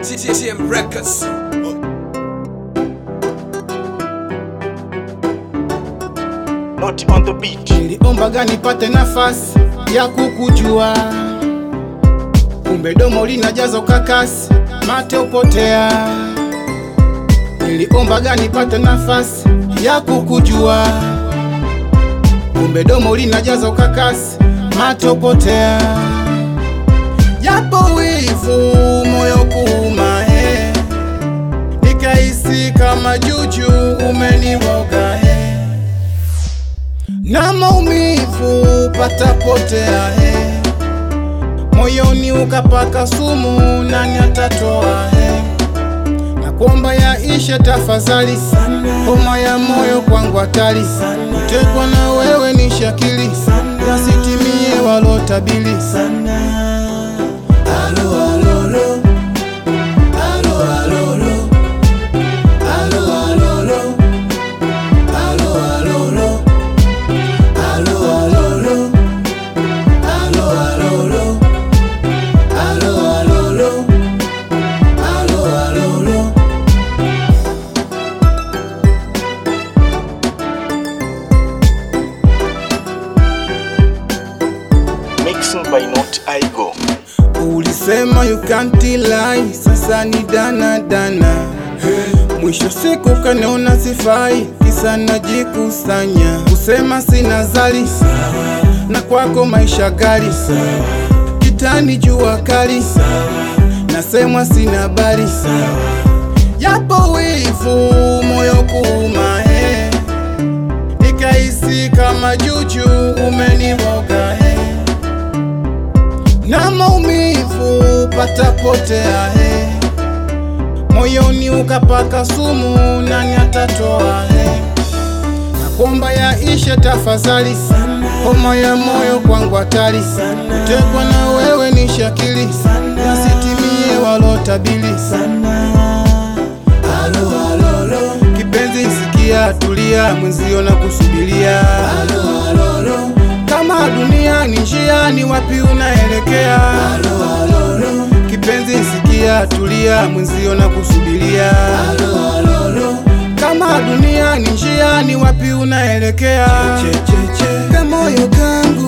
TTM Records. Not on the beat. Niliombaga nipate nafasi ya kukujua, kumbe domo linajazo kakasi, mate upotea. Niliombaga nipate nafasi ya kukujua, kumbe domo linajazo kakasi, mate upotea. Japo wivu moyo kuuma, nikahisi kama juju umeniwoga, na maumivu patapotea, moyoni ukapaka sumu, nani atatoa? Na kuomba yaishe tafadhali, homa ya moyo kwangu hatari, kutekwa na wewe ni shakili, yasitimie walotabili. Alo, alo, alo. Alo, alo, alo. Alo, alo, alo. Alo, alo, alo. Alo, alo, alo. Alo, alo, alo. Alo, alo, alo. Alo, alo, alo. Mixing by Not Igo. Ulisema you can't lie, sasa ni dana dana. Mwisho siku kaniona sifai, kisa najikusanya. Usema sina zali, na kwako maisha gali. Kitani jua kali, nasemwa sina bali. Yapo wivu moyo kuuma, nikahisi kama juju umeniwoga, na maumivu patapotea, moyoni ukapaka sumu, nani atatoa? Na kuomba yaishe tafadhali, homa ya moyo kwangu hatari, kutekwa na wewe ni shakili, yasitimie walotabili. Alo, alo, alo. Kipenzi sikia, tulia, mwenzio na kusubiria. Alo, alo, alo. Kama dunia ni njia, ni wapi unaelekea? Alo, alo, alo. Kipenzi sikia, tulia, mwenzio na kusubiria. Alo, alo, alo. Kama dunia ni njia, ni wapi unaelekea? Kamoyo kangu